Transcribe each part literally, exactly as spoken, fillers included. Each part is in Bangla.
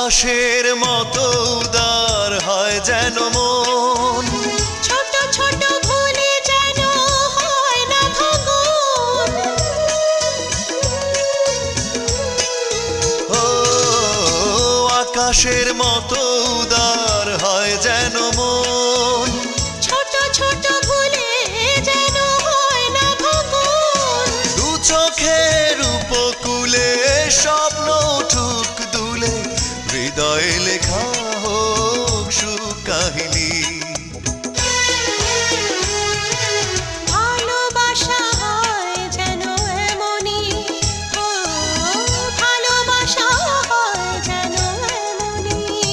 আকাশের মতো উদার হয় যেন মন, ছোট ছোট ভুলে যেন হয় না ভাঙন। ও আকাশের মতো উদার হয় যেন মন, ছোট ছোট ভুলে যেন হয় না ভাঙন। দু চোখের উপকূলে স্বপ্ন উঠুক দুলে, হৃদয়ে লেখা হোক সুখ কাহিনী। ভালোবাসা হয় যেন এমনই, ও ভালোবাসা হয় যেন এমনই।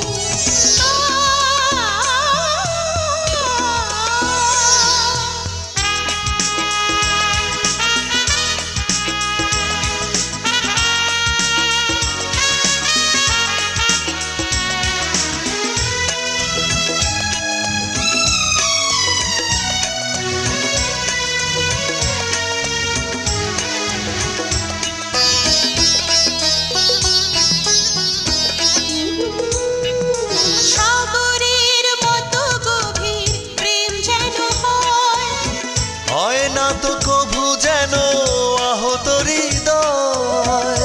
সাগরের মতো গভীর প্রেম যেন হয়, হয় না তো কভু যেন আহত হৃদয়।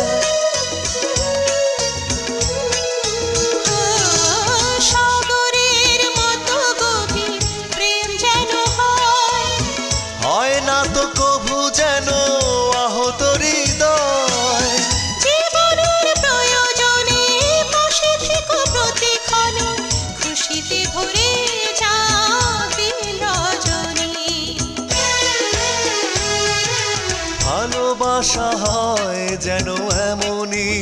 সাগরের মতো গভীর প্রেম যেন হয়, হয় না তো কভু যেন আহত হৃদয়। জীবনের প্রয়োজনে পাশে থেকো প্রতিক্ষণে, খুশিতে ভরে যাবে রজনী। ভালোবাসা হয় যেন এমনই,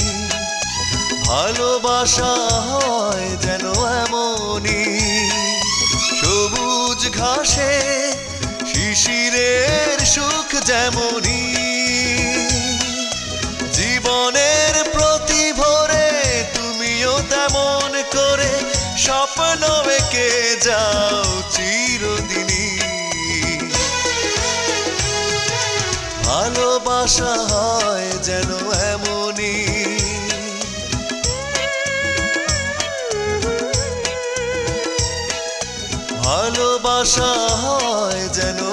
ভালোবাসা হয় যেন এমনই। সবুজ ঘাসে শিশিরের সুখ যেমনই, জীবনের প্রতি ভোরে তুমিও তেমন করে স্বপ্ন এঁকে যাও চিরদিনই। ভালোবাসা হয় যেন এমনই, ভালোবাসা হয় যেন